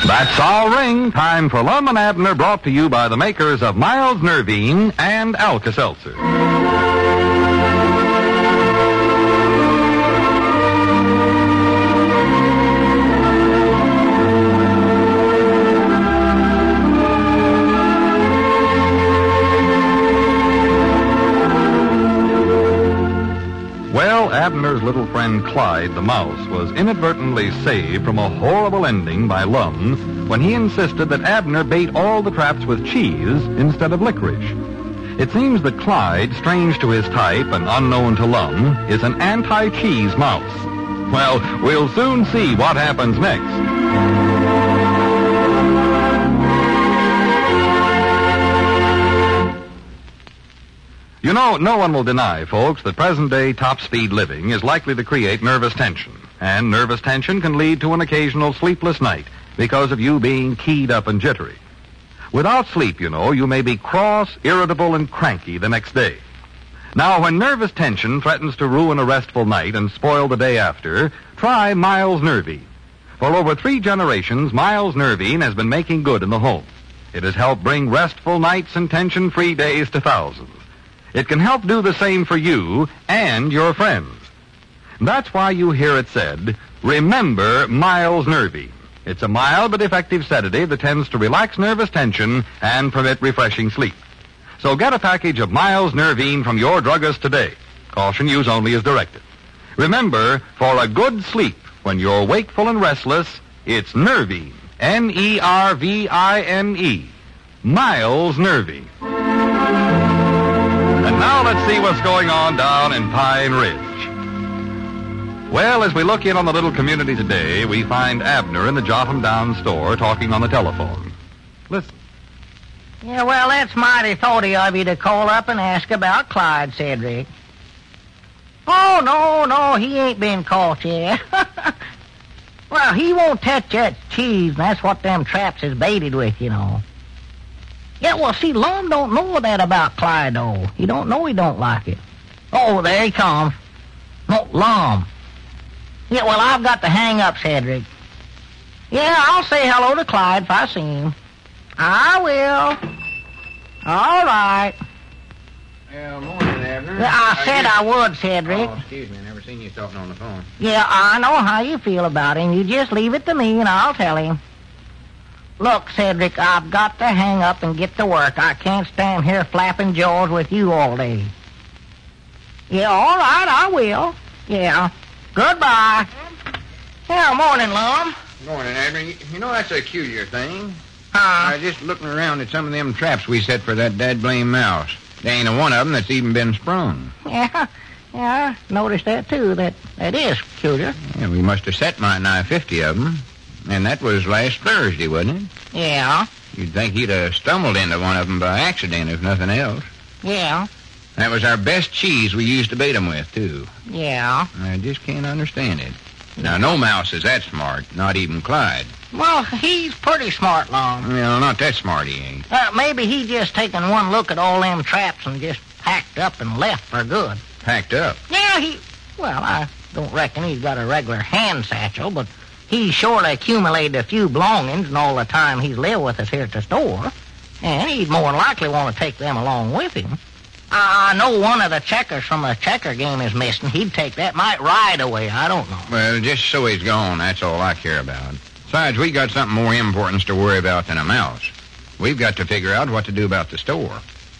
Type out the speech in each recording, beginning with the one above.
That's our ring. Time for Lum and Abner, brought to you by the makers of Miles Nervine and Alka-Seltzer. Well, Abner's little friend Clyde the mouse was inadvertently saved from a horrible ending by Lum when he insisted that Abner bait all the traps with cheese instead of licorice. It seems that Clyde, strange to his type and unknown to Lum, is an anti-cheese mouse. Well, we'll soon see what happens next. You know, no one will deny, folks, that present-day top-speed living is likely to create nervous tension. And nervous tension can lead to an occasional sleepless night because of you being keyed up and jittery. Without sleep, you know, you may be cross, irritable, and cranky the next day. Now, when nervous tension threatens to ruin a restful night and spoil the day after, try Miles Nervine. For over 3 generations, Miles Nervine has been making good in the home. It has helped bring restful nights and tension-free days to thousands. It can help do the same for you and your friends. That's why you hear it said, remember Miles Nervine. It's a mild but effective sedative that tends to relax nervous tension and permit refreshing sleep. So get a package of Miles Nervine from your druggist today. Caution, use only as directed. Remember, for a good sleep, when you're wakeful and restless, it's Nervine. Nervine. Miles Nervine. And now let's see what's going on down in Pine Ridge. Well, as we look in on the little community today, we find Abner in the Jotham Down store talking on the telephone. Listen. Yeah, well, that's mighty thoughty of you to call up and ask about Clyde, Cedric. Oh, no, he ain't been caught yet. Well, he won't touch that cheese, and that's what them traps is baited with, you know. Yeah, well, see, Lum don't know that about Clyde, though. He don't know he don't like it. Oh, there he comes. No, Lum. Yeah, well, I've got to hang up, Cedric. Yeah, I'll say hello to Clyde if I see him. I will. All right. Well, morning, Abner. Yeah, I said I would, Cedric. Oh, excuse me. I never seen you talking on the phone. Yeah, I know how you feel about him. You just leave it to me, and I'll tell him. Look, Cedric, I've got to hang up and get to work. I can't stand here flapping jaws with you all day. Yeah, all right, I will. Yeah. Goodbye. Yeah, morning, Lum. Morning, Abner. You know, that's a peculiar thing. Huh? I was just looking around at some of them traps we set for that dad-blame mouse. There ain't a one of them that's even been sprung. Yeah, I noticed that, too. That is peculiar. Yeah, we must have set might nigh 50 of them. And that was last Thursday, wasn't it? Yeah. You'd think he'd have stumbled into one of them by accident, if nothing else. Yeah. That was our best cheese we used to bait them with, too. Yeah. I just can't understand it. Now, no mouse is that smart, not even Clyde. Well, he's pretty smart, Lum. Well, not that smart he ain't. Maybe he just taken one look at all them traps and just packed up and left for good. Packed up? Yeah, well, I don't reckon he's got a regular hand satchel, but he surely accumulated a few belongings in all the time he's lived with us here at the store. And he'd more than likely want to take them along with him. I know one of the checkers from a checker game is missing. He'd take that might right away. I don't know. Well, just so he's gone, that's all I care about. Besides, we got something more important to worry about than a mouse. We've got to figure out what to do about the store.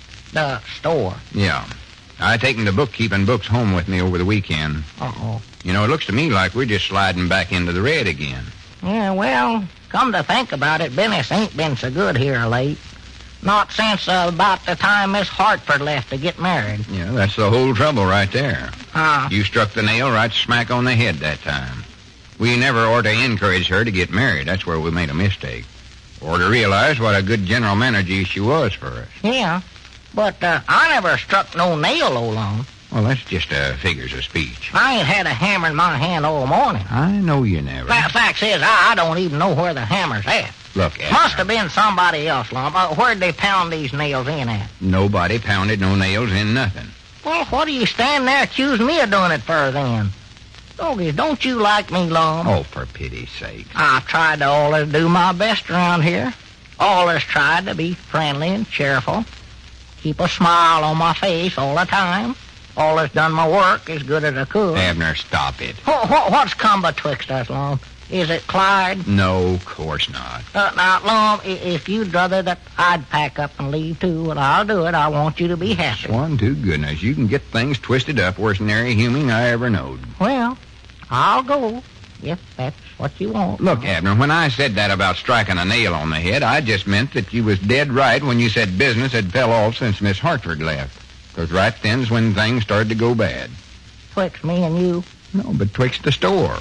The store? Yeah. I taken the bookkeeping books home with me over the weekend. Uh-oh. You know, it looks to me like we're just sliding back into the red again. Yeah, well, come to think about it, business ain't been so good here late. Not since about the time Miss Hartford left to get married. Yeah, that's the whole trouble right there. You struck the nail right smack on the head that time. We never ought to encourage her to get married. That's where we made a mistake. Or to realize what a good general manager she was for us. Yeah, but I never struck no nail all along. Well, that's just figures of speech. I ain't had a hammer in my hand all morning. I know you never. Fact is, I don't even know where the hammer's at. Look, Abner. Must have been somebody else, Lum. Where'd they pound these nails in at? Nobody pounded no nails in nothing. Well, what are you standing there accusing me of doing it for, then? Doggies, don't you like me, Lum? Oh, for pity's sake. I've tried to always do my best around here. Always tried to be friendly and cheerful. Keep a smile on my face all the time. Always done my work as good as I could. Abner, stop it. What's come betwixt us, Lum? Is it Clyde? No, of course not. Now, Lum, if you'd rather that I'd pack up and leave too, well, I'll do it. I want you to be happy. Swan to goodness, you can get things twisted up worse than any human I ever knowed. Well, I'll go, if that's what you want. Look, Abner, when I said that about striking a nail on the head, I just meant that you was dead right when you said business had fell off since Miss Hartford left. 'Cause right then's when things started to go bad. Twixt me and you? No, but twixt the store.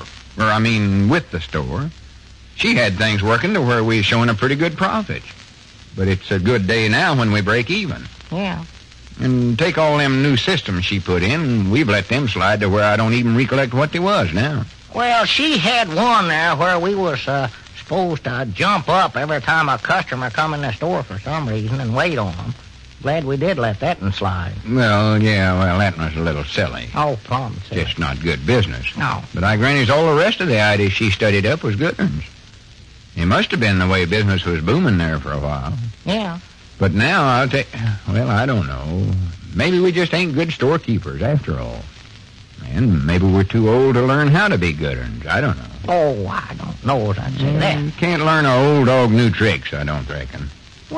With the store. She had things working to where we're showing a pretty good profit. But it's a good day now when we break even. Yeah. And take all them new systems she put in, and we've let them slide to where I don't even recollect what they was now. Well, she had one there where we was supposed to jump up every time a customer come in the store for some reason and wait on them. Glad we did let that one slide. Well, that was a little silly. Oh, plumb silly. Just not good business. No. But I grannies all the rest of the ideas she studied up was good ones. It must have been the way business was booming there for a while. Yeah. But now I don't know. Maybe we just ain't good storekeepers after all. And maybe we're too old to learn how to be good ones. I don't know. Oh, I don't know as I'd say that. You can't learn an old dog new tricks, I don't reckon.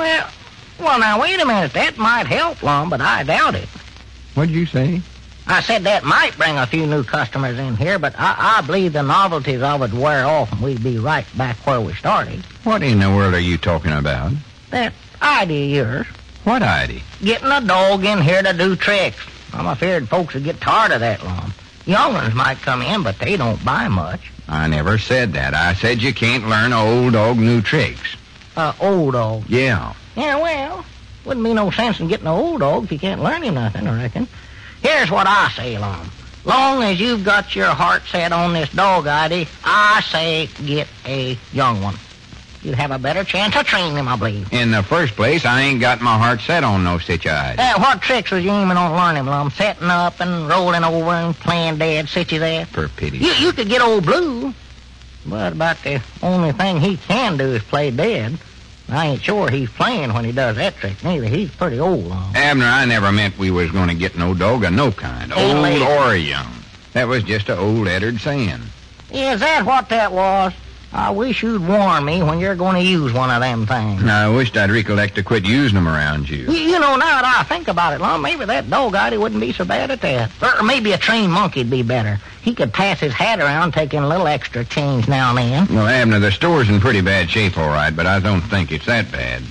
Well, now, wait a minute. That might help, Lum, but I doubt it. What'd you say? I said that might bring a few new customers in here, but I believe the novelties of it wear off and we'd be right back where we started. What in the world are you talking about? That idea of yours. What idea? Getting a dog in here to do tricks. I'm afraid folks would get tired of that, Lum. Young ones might come in, but they don't buy much. I never said that. I said you can't learn an old dog new tricks. Old dog? Yeah. Yeah, well, wouldn't be no sense in getting an old dog if you can't learn him nothing, I reckon. Here's what I say, Lum. Long as you've got your heart set on this dog idea, I say get a young one. You'd have a better chance of training him, I believe. In the first place, I ain't got my heart set on no such idea. What tricks was you aiming on learning, Lum? Setting up and rolling over and playing dead, such as that? For pity. You could get old Blue, but about the only thing he can do is play dead. I ain't sure he's playing when he does that trick, neither. He's pretty old, Lum. Abner, I never meant we was going to get no dog of no kind, old or young. That was just an old Eddard saying. Is that what that was? I wish you'd warn me when you're going to use one of them things. I wished I'd recollect to quit using them around you. You know, now that I think about it, Lum, maybe that dog idea wouldn't be so bad at that. Or maybe a trained monkey'd be better. He could pass his hat around, taking a little extra change now and then. Well, Abner, the store's in pretty bad shape, all right, but I don't think it's that bad.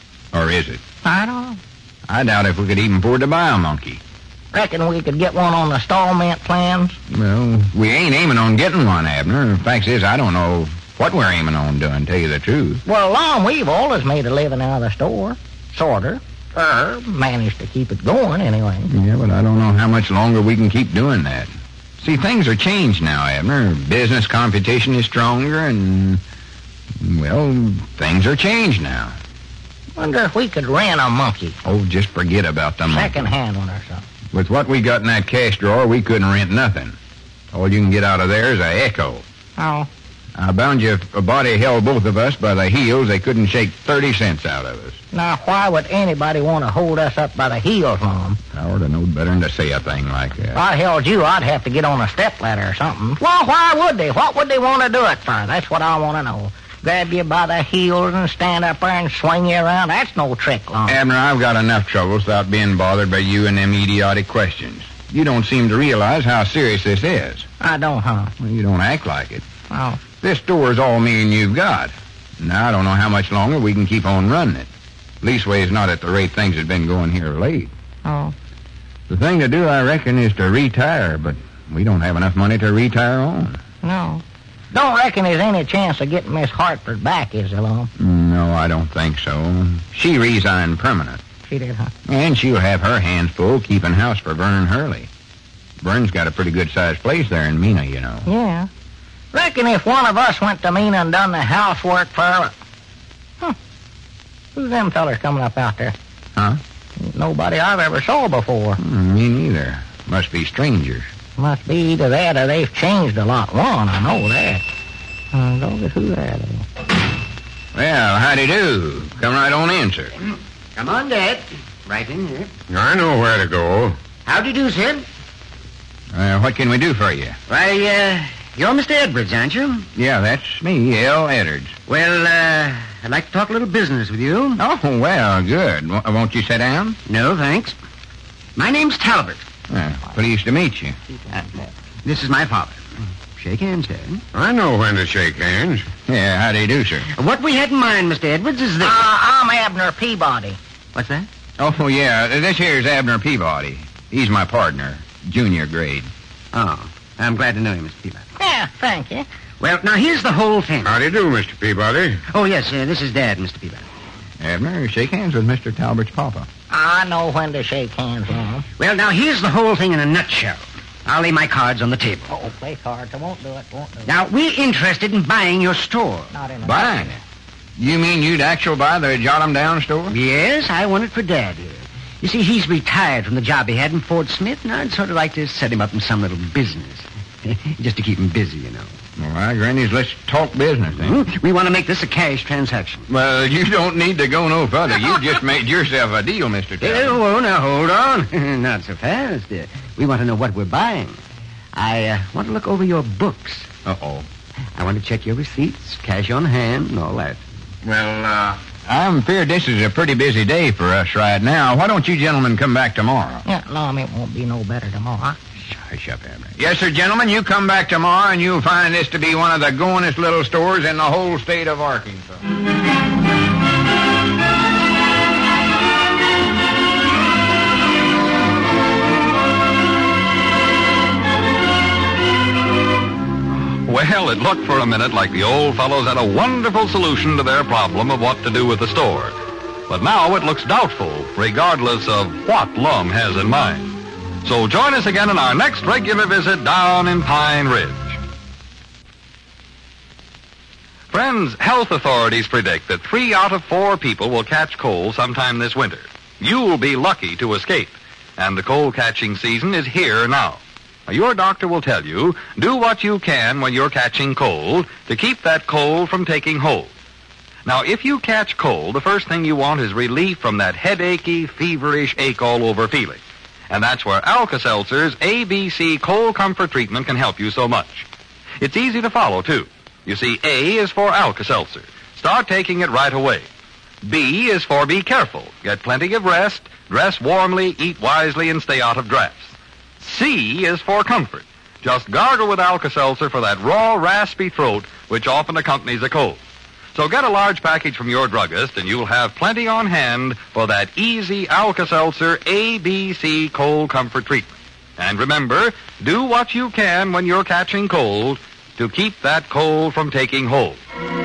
Or is it? I don't know. I doubt if we could even afford to buy a monkey. Reckon we could get one on the installment plans? Well, we ain't aiming on getting one, Abner. The fact is, I don't know what we're aiming on doing, tell you the truth. Well, Lum, we've always made a living out of the store. Sorta. Managed to keep it going, anyway. Yeah, but I don't know how much longer we can keep doing that. See, things are changed now, Abner. Business competition is stronger, and, well, things are changed now. Wonder if we could rent a monkey. Oh, just forget about the monkey. Second-hand one or something. With what we got in that cash drawer, we couldn't rent nothing. All you can get out of there is a echo. Oh. I bound you if a body held both of us by the heels, they couldn't shake 30 cents out of us. Now, why would anybody want to hold us up by the heels, Lum? I ought to know better than to say a thing like that. If I held you, I'd have to get on a stepladder or something. Well, why would they? What would they want to do it for? That's what I want to know. Grab you by the heels and stand up there and swing you around? That's no trick, Lum. Abner, I've got enough troubles without being bothered by you and them idiotic questions. You don't seem to realize how serious this is. I don't, huh? Well, you don't act like it. Oh. This store is all me and you've got. Now, I don't know how much longer we can keep on running it. Leastways, not at the rate things have been going here late. Oh. The thing to do, I reckon, is to retire, but we don't have enough money to retire on. No. Don't reckon there's any chance of getting Miss Hartford back, is there, Lum? No, I don't think so. She resigned permanent. She did, huh? And she'll have her hands full keeping house for Vern Hurley. Vern's got a pretty good-sized place there in Mena, you know. Yeah. Reckon if one of us went to Mena and done the housework for her... Who's them fellers coming up out there? Huh? Nobody I've ever saw before. Me neither. Must be strangers. Must be either that or they've changed a lot. One, I know that. Who are they? Well, howdy do. Come right on in, sir. Come on, Dad. Right in here. I know where to go. Howdy do, Sid. What can we do for you? Why, you're Mr. Edwards, aren't you? Yeah, that's me, L. Edwards. Well, I'd like to talk a little business with you. Oh, well, good. Won't you sit down? No, thanks. My name's Talbot. Pleased to meet you. This is my father. Shake hands, Dad. I know when to shake hands. Yeah, how do you do, sir? What we had in mind, Mr. Edwards, is this. I'm Abner Peabody. What's that? Oh, yeah, this here's Abner Peabody. He's my partner, junior grade. Oh, I'm glad to know you, Mr. Peabody. Yeah, thank you. Well, now here's the whole thing. How do you do, Mr. Peabody? Oh, yes, this is Dad, Mr. Peabody. Abner, shake hands with Mr. Talbert's papa. I know when to shake hands with him. Well, now here's the whole thing in a nutshell. I'll lay my cards on the table. Oh, play cards. I won't do it. Now, we're interested in buying your store. Not in a Buying it? You mean you'd actually buy the Jot 'em Down store? Yes, I want it for Dad here. You see, he's retired from the job he had in Fort Smith, and I'd sort of like to set him up in some little business. Just to keep him busy, you know. All right, Grannies, let's talk business, then. We want to make this a cash transaction. Well, you don't need to go no further. You just made yourself a deal, Mr. Talbot. Oh, now, hold on. Not so fast. We want to know what we're buying. I want to look over your books. Uh-oh. I want to check your receipts, cash on hand, and all that. Well, I'm feared this is a pretty busy day for us right now. Why don't you gentlemen come back tomorrow? Yeah, no, it won't be no better tomorrow. Hush up, Abner. Yes, sir, gentlemen, you come back tomorrow and you'll find this to be one of the goingest little stores in the whole state of Arkansas. Well, it looked for a minute like the old fellows had a wonderful solution to their problem of what to do with the store. But now it looks doubtful, regardless of what Lum has in mind. So join us again in our next regular visit down in Pine Ridge. Friends, health authorities predict that 3 out of 4 people will catch cold sometime this winter. You'll be lucky to escape, and the cold-catching season is here now. Your doctor will tell you, do what you can when you're catching cold to keep that cold from taking hold. Now, if you catch cold, the first thing you want is relief from that headachy, feverish, ache-all-over feeling. And that's where Alka-Seltzer's ABC Cold Comfort Treatment can help you so much. It's easy to follow, too. You see, A is for Alka-Seltzer. Start taking it right away. B is for be careful. Get plenty of rest, dress warmly, eat wisely, and stay out of drafts. C is for comfort. Just gargle with Alka-Seltzer for that raw, raspy throat which often accompanies a cold. So get a large package from your druggist and you'll have plenty on hand for that easy Alka-Seltzer ABC Cold Comfort Treatment. And remember, do what you can when you're catching cold to keep that cold from taking hold.